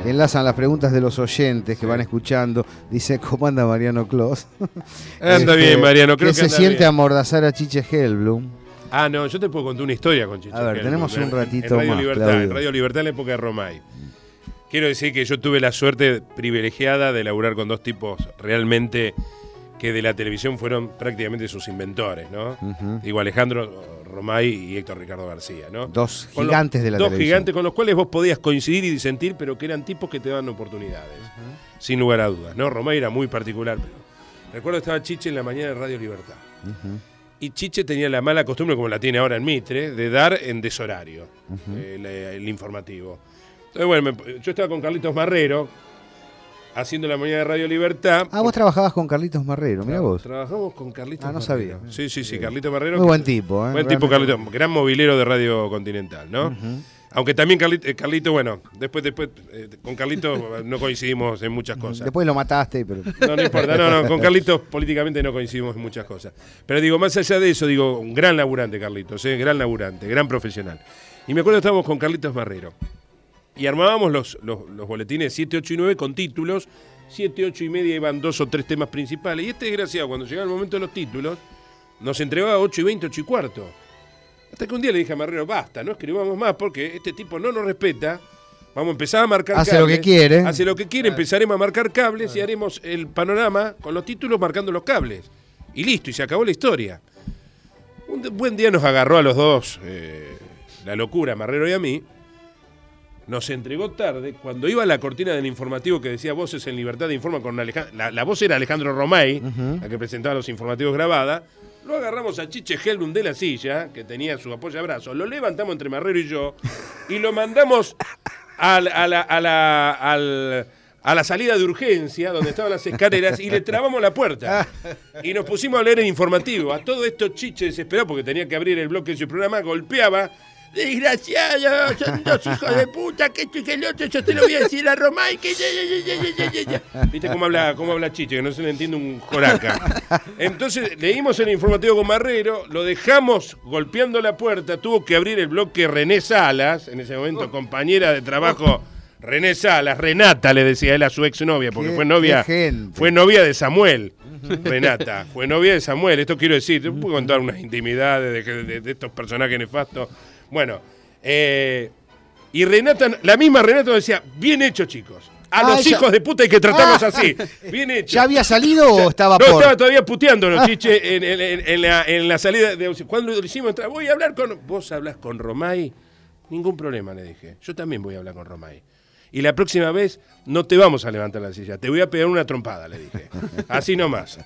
enlazan las preguntas de los oyentes que van escuchando. Dice, ¿cómo anda Mariano Clos? Anda bien, Mariano. Creo que que se anda siente bien. amordazar a Chiche Hellblum. Ah, no, yo te puedo contar una historia con Chiche. A ver, tenemos un ratito en Radio más, Libertad, Claudio. en Radio Libertad en la época de Romay. Quiero decir que yo tuve la suerte privilegiada de laburar con dos tipos realmente que de la televisión fueron prácticamente sus inventores, ¿no? Digo, Alejandro Romay y Héctor Ricardo García, ¿no? Dos gigantes de la televisión. Dos gigantes con los cuales vos podías coincidir y disentir, pero que eran tipos que te daban oportunidades, sin lugar a dudas, ¿no? Romay era muy particular, pero recuerdo que estaba Chiche en la mañana de Radio Libertad. Y Chiche tenía la mala costumbre, como la tiene ahora en Mitre, de dar en deshorario el informativo. Entonces, bueno, yo estaba con Carlitos Marrero, haciendo la mañana de Radio Libertad. Ah, vos trabajabas con Carlitos Marrero, mirá vos. Trabajamos con Carlitos no Marrero. sabía. Sí, Carlitos Marrero. Muy buen tipo, ¿eh? Buen tipo Carlitos, gran movilero de Radio Continental, ¿no? Aunque también Carlito, bueno, después con Carlitos no coincidimos en muchas cosas. Después lo mataste, pero... No importa, no, con Carlitos políticamente no coincidimos en muchas cosas. Pero digo, más allá de eso, digo, un gran laburante Carlitos, gran laburante, gran profesional. Y me acuerdo que estábamos con Carlitos Marrero. Y armábamos los boletines 7, 8 y 9 con títulos. 7, 8 y media iban 2 o 3 temas principales. Y este desgraciado, cuando llegaba el momento de los títulos, nos entregaba 8 y 20, 8 y cuarto. Hasta que un día le dije a Marrero, basta, no escribamos más porque este tipo no nos respeta. Vamos a empezar a marcar cables. Hace lo que quiere. Hace lo que quiere, empezaremos a marcar cables y haremos el panorama con los títulos marcando los cables. Y listo, y se acabó la historia. Un buen día nos agarró a los dos la locura, a Marrero y a mí. Nos entregó tarde, cuando iba a la cortina del informativo que decía Voces en Libertad de Informa con Alejandro, la voz era Alejandro Romay, la que presentaba los informativos grabada. Lo agarramos a Chiche Hellblum de la silla, que tenía su apoyabrazo, lo levantamos entre Marrero y yo, y lo mandamos a la salida de urgencia, donde estaban las escaleras, y le trabamos la puerta. Y nos pusimos a leer el informativo. A todo esto Chiche, desesperado, porque tenía que abrir el bloque de su programa, golpeaba. Desgraciado, son dos hijos de puta, que esto y que el otro, yo te lo voy a decir a Romay, que ya. ¿Viste cómo habla Chiche? Que no se le entiende un joraca. Entonces leímos el informativo con Marrero, lo dejamos golpeando la puerta, tuvo que abrir el bloque René Salas, en ese momento compañera de trabajo René Salas, Renata le decía él a su exnovia, porque fue novia de Samuel. Renata, fue novia de Samuel, esto quiero decir, te puedo contar unas intimidades de estos personajes nefastos. Bueno, y Renata, la misma Renata decía, bien hecho, chicos. A los hijos de puta hay que tratarlos así. Bien hecho. ¿Ya había salido o estaba No, estaba todavía puteándonos, Chiche, en la salida de... Cuando lo hicimos entrar, voy a hablar con... ¿Vos hablás con Romay? Ningún problema, le dije. Yo también voy a hablar con Romay. Y la próxima vez no te vamos a levantar la silla, te voy a pegar una trompada, le dije. Así nomás.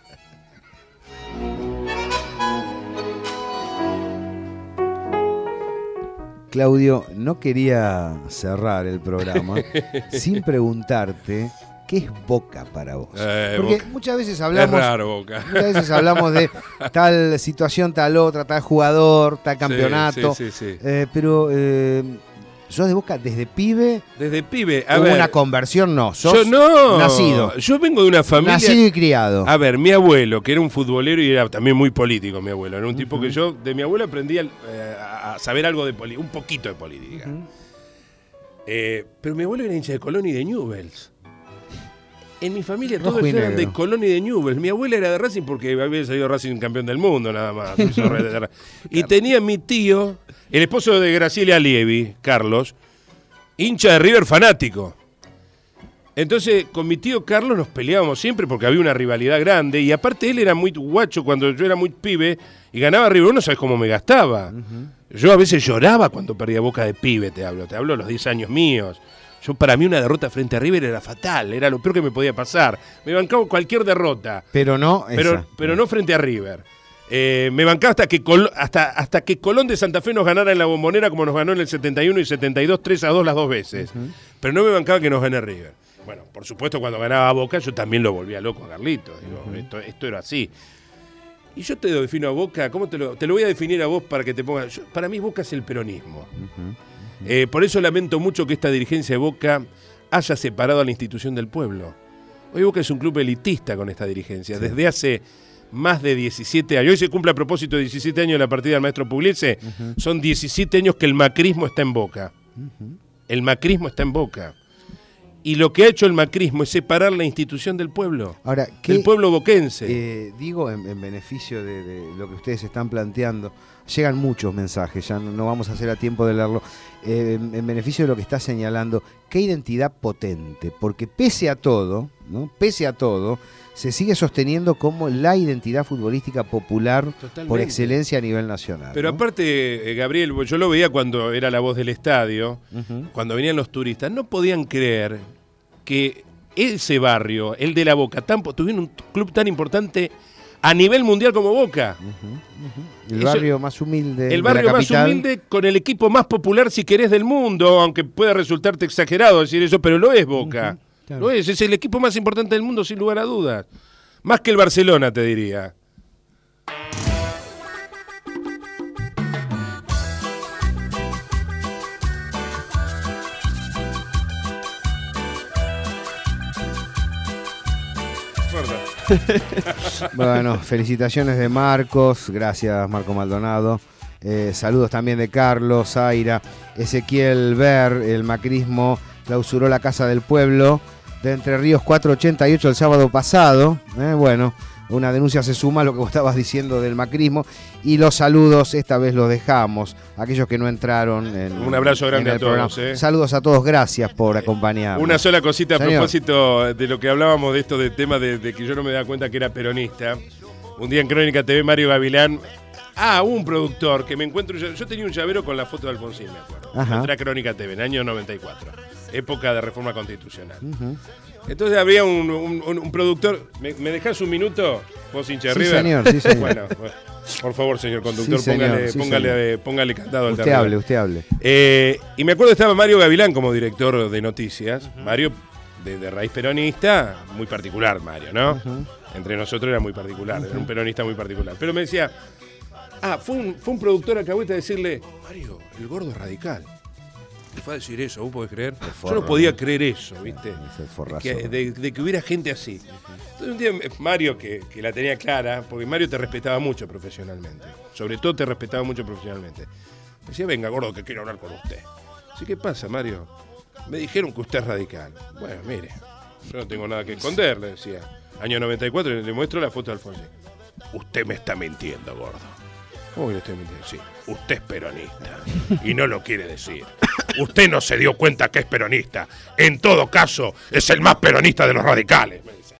Claudio, no quería cerrar el programa sin preguntarte qué es Boca para vos. Porque Boca. Muchas veces hablamos. Es raro, Boca. Muchas veces hablamos de tal situación, tal otra, tal jugador, tal campeonato. Sí. Pero sos de Boca desde pibe. Desde pibe. ¿Hubo una conversión? No. Yo no. Nacido. Yo vengo de una familia. Nacido y criado. A ver, mi abuelo, que era un futbolero y era también muy político, mi abuelo. Era un tipo que yo, de mi abuelo, aprendí a saber algo de política, un poquito de política. Pero mi abuelo era hincha de Colón y de Newell's. En mi familia todos eran de Colón y de Newell's. Mi abuela era de Racing porque había salido Racing campeón del mundo, nada más. Y tenía mi tío, el esposo de Graciela Lievi, Carlos, hincha de River fanático. Entonces, con mi tío Carlos nos peleábamos siempre porque había una rivalidad grande. Y aparte él era muy guacho cuando yo era muy pibe y ganaba River. No sabes cómo me gastaba. Yo a veces lloraba cuando perdía Boca de pibe, te hablo a los 10 años míos. Para mí una derrota frente a River era fatal, era lo peor que me podía pasar. Me bancaba cualquier derrota. Pero no pero no frente a River. Me bancaba hasta que Colón de Santa Fe nos ganara en la Bombonera como nos ganó en el 71 y 72, 3-2 las dos veces. Pero no me bancaba que nos gane River. Bueno, por supuesto cuando ganaba Boca yo también lo volvía loco a Carlitos. Digo, esto era así. Y yo te defino a Boca, ¿cómo te lo voy a definir a vos para que te pongas? Para mí Boca es el peronismo. Por eso lamento mucho que esta dirigencia de Boca haya separado a la institución del pueblo. Hoy Boca es un club elitista con esta dirigencia. Sí. Desde hace más de 17 años. Hoy se cumple a propósito de 17 años de la partida del maestro Pugliese. Son 17 años que el macrismo está en Boca. El macrismo está en Boca. Y lo que ha hecho el macrismo es separar la institución del pueblo. Ahora, del pueblo boquense. Digo, en beneficio de lo que ustedes están planteando, llegan muchos mensajes, ya no vamos a hacer a tiempo de leerlo. En beneficio de lo que está señalando, qué identidad potente, porque pese a todo, ¿no? Pese a todo, se sigue sosteniendo como la identidad futbolística popular por excelencia a nivel nacional. Pero ¿no? aparte, Gabriel, yo lo veía cuando era la voz del estadio, cuando venían los turistas, no podían creer que ese barrio, el de La Boca, tuviera un club tan importante a nivel mundial como Boca. El barrio más humilde. El barrio más humilde con el equipo más popular, si querés, del mundo, aunque pueda resultarte exagerado decir eso, pero lo es Boca. Claro. Lo es el equipo más importante del mundo, sin lugar a dudas. Más que el Barcelona, te diría. Bueno, felicitaciones de Marcos, gracias Marco Maldonado. Saludos también de Carlos, Zaira, Ezequiel Ver, el macrismo clausuró la Casa del Pueblo de Entre Ríos 488 el sábado pasado. Bueno, una denuncia se suma a lo que vos estabas diciendo del macrismo. Y los saludos, esta vez los dejamos. Aquellos que no entraron un abrazo grande a todos. Saludos a todos, gracias por acompañarnos. Una sola cosita a propósito de lo que hablábamos de esto del tema de que yo no me daba cuenta que era peronista. Un día en Crónica TV, Mario Gavilán. Un productor que me encuentro. Yo tenía un llavero con la foto de Alfonsín, me acuerdo. Era Crónica TV, en el año 94. Época de reforma constitucional. Entonces había un productor. ¿Me dejás un minuto, vos hincha de River? Sí, señor. Bueno, por favor, señor conductor, sí, señor, póngale candado al usted hable. Y me acuerdo estaba Mario Gavilán como director de noticias. Mario, de raíz peronista, muy particular, Mario, ¿no? Entre nosotros era muy particular, era un peronista muy particular. Pero me decía, fue un productor alcahueta a decirle, Mario, el gordo es radical. Y fue a decir eso, ¿vos podés creer? Yo no podía creer eso, ¿viste? De que hubiera gente así. Entonces un día Mario, que la tenía clara, porque Mario te respetaba mucho profesionalmente, sobre todo te respetaba mucho profesionalmente, me decía, venga, gordo, que quiero hablar con usted. Así, ¿qué pasa, Mario? Me dijeron que usted es radical. Bueno, mire, yo no tengo nada que esconder, le decía. Año 94, le muestro la foto de Alfonsín. Usted me está mintiendo, gordo. ¿Cómo que le estoy mintiendo? Sí, usted es peronista y no lo quiere decir. Usted no se dio cuenta que es peronista. En todo caso, es el más peronista de los radicales.